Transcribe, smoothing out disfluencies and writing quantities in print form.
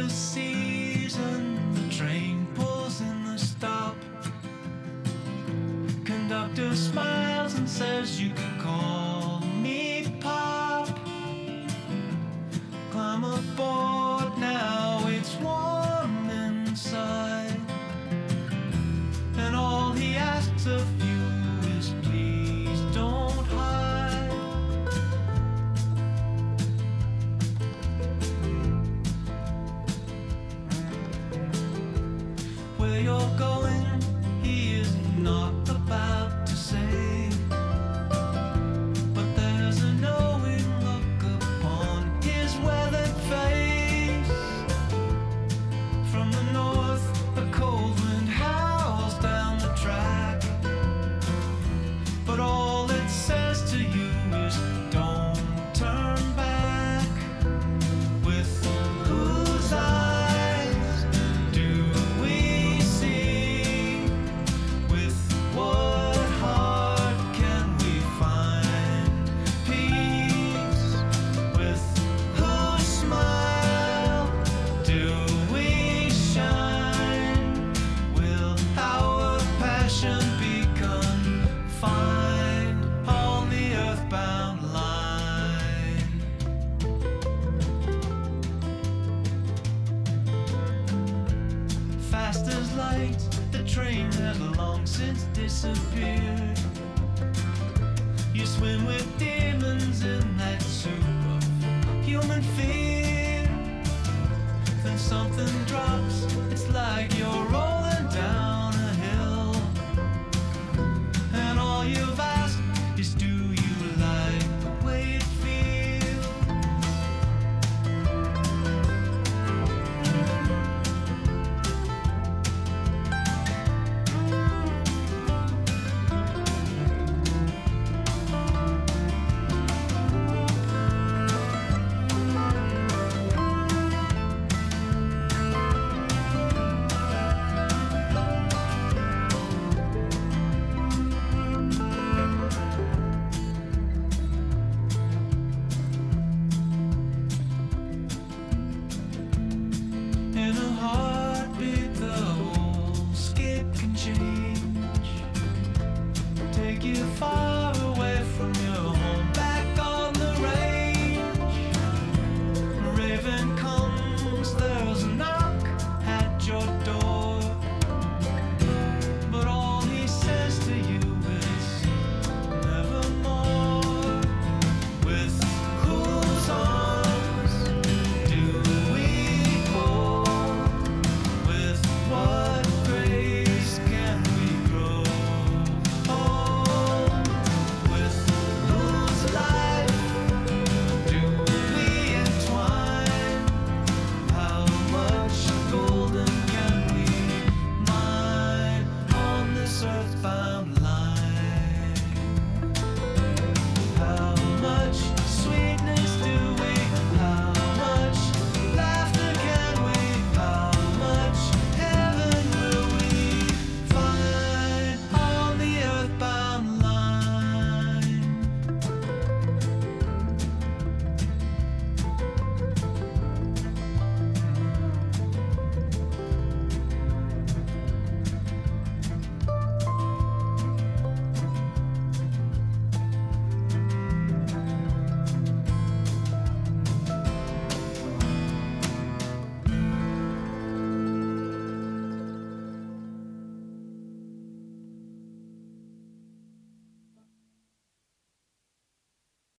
the season, the train pulls in the stop. Conductor smiles and says you can call me Pop. Climb aboard now, it's warm inside, and all he asks of you is please don't hide. Where you're going, he is not about to say, but there's a knowing look upon his weathered face. From the north, a cold wind howls down the track, but all it says to you is don't turn back. With whose eyes do we see? With what heart can we find peace? With whose smile do we shine? Will our passion be confined on the earthbound line? Fast as light, the train had long since disappeared. You swim with demons in that soup of human fear. Then something drops, it's like you're rolling down a hill, and all you've asked is do you like the way it feels? In a heartbeat, the whole scape can change. Take you far